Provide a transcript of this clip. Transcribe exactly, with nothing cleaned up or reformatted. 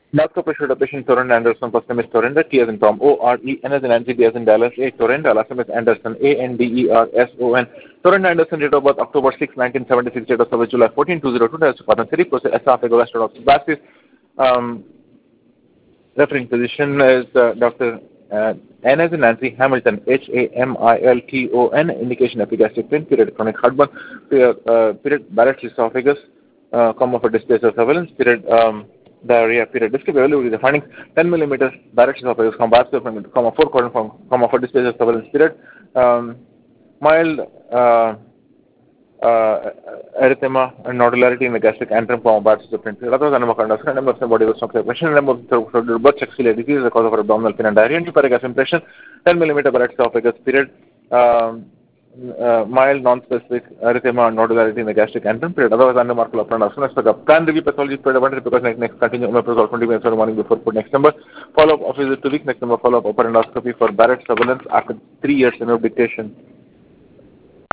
Doctor Pressure Patient Torrent Anderson, first name is Torrenda, T as in Tom, O R E, N as in Nancy, D as in Dallas, A, Torrenda, last name is Anderson, A N D E R S O N. Torrent Anderson, date of birth October sixth, nineteen seventy-six, date of service July fourteenth, two thousand two, has Pathan City, process esophageal acidosis. Um, referring physician is uh, Doctor Uh, N as in Nancy, Hamilton, H A M I L T O N, indication epigastric pain, period chronic heartburn, period, uh, period Barrett's esophagus, uh, comma for dysphagia surveillance, period um, diarrhea, period disc availability, the findings ten millimeters, Barrett's esophagus, comma, comma four quadrant from, comma for dysphagia surveillance, period, um, mild uh, uh, erythema and nodularity in the gastric antrum form of bad suspended. Otherwise, animal conduct, number of the body was not question, number of the blood celiac disease is the cause of abdominal pain and diarrhea, and euphoric gas impression, ten millimeter Barrett's esophagus, period, um, uh, mild non-specific erythema and nodularity in the gastric antrum, period. Otherwise, unremarkable upfront as soon as the plan review pathology period one because next, next continue omeprazole twenty minutes in the morning before food. Next number, follow up of visit two weeks. Next number, follow up upper endoscopy for Barrett's surveillance after three years in dictation.